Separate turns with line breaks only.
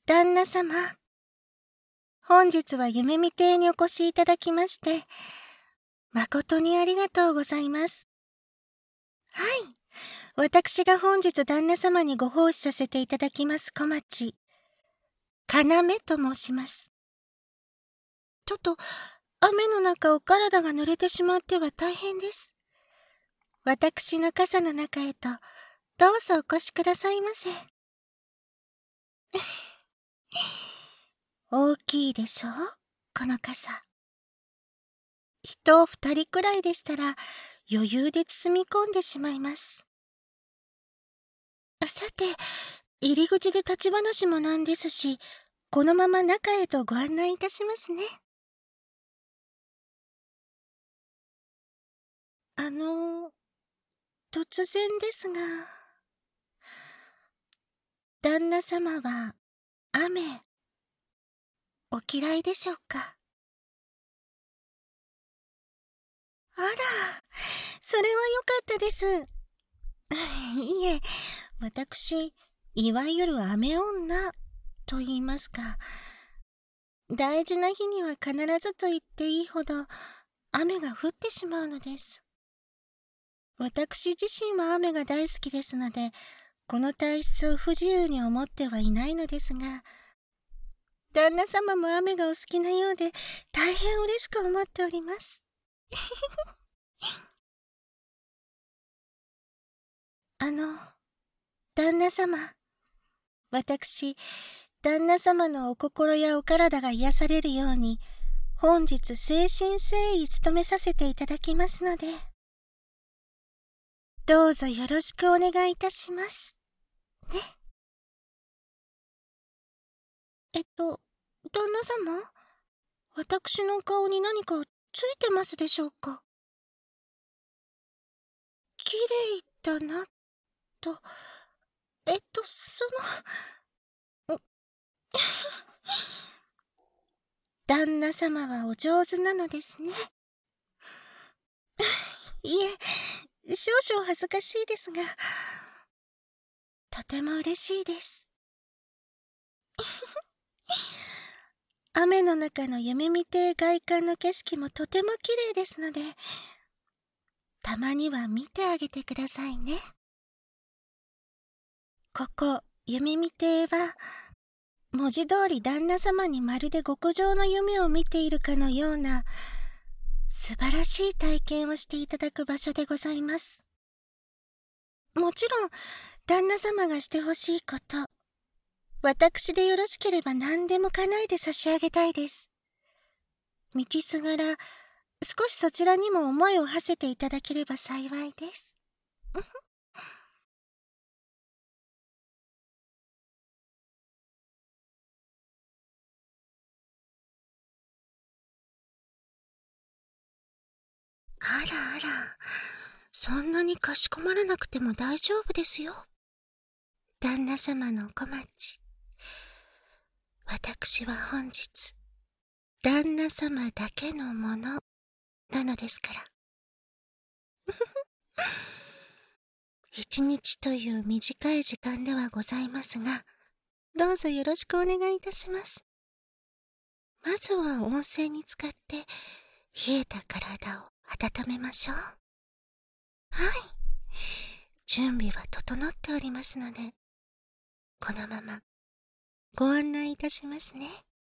旦那様、本日は夢見亭にお越しいただきまして、誠にありがとうございます。はい、私が本日旦那様にご奉仕させていただきます小町、要と申します。ちょっと、雨の中お体が濡れてしまっては大変です。私の傘の中へと、どうぞお越しくださいませ。大きいでしょ、この傘。人2人くらいでしたら余裕で包み込んでしまいます。さて、入り口で立ち話もなんですし、このまま中へとご案内いたしますね。突然ですが、旦那様は雨、お嫌いでしょうか？あら、それはよかったです。いえ、私、いわゆる雨女と言いますか、大事な日には必ずと言っていいほど雨が降ってしまうのです。私自身は雨が大好きですので、この体質を不自由に思ってはいないのですが、旦那様も雨がお好きなようで大変嬉しく思っております。旦那様、私、旦那様のお心やお体が癒されるように、本日誠心誠意努めさせていただきますので、どうぞよろしくお願いいたします。ね。旦那様、私の顔に何かついてますでしょうか？綺麗だな、と、ん旦那様はお上手なのですね。いえ、少々恥ずかしいですが、とても嬉しいです。雨の中の夢見亭外観の景色もとても綺麗ですので、たまには見てあげてくださいね。ここ、夢見亭は、文字通り旦那様にまるで極上の夢を見ているかのような、素晴らしい体験をしていただく場所でございます。もちろん、旦那様がしてほしいこと、私でよろしければ何でも叶えて差し上げたいです。道すがら、少しそちらにも思いを馳せていただければ幸いです。あらあら、そんなにかしこまらなくても大丈夫ですよ。旦那様のお小町。私は本日、旦那様だけのもの、なのですから。一日という短い時間ではございますが、どうぞよろしくお願いいたします。まずは温泉に浸かって冷えた体を温めましょう。はい。準備は整っておりますので、このままご案内いたしますね。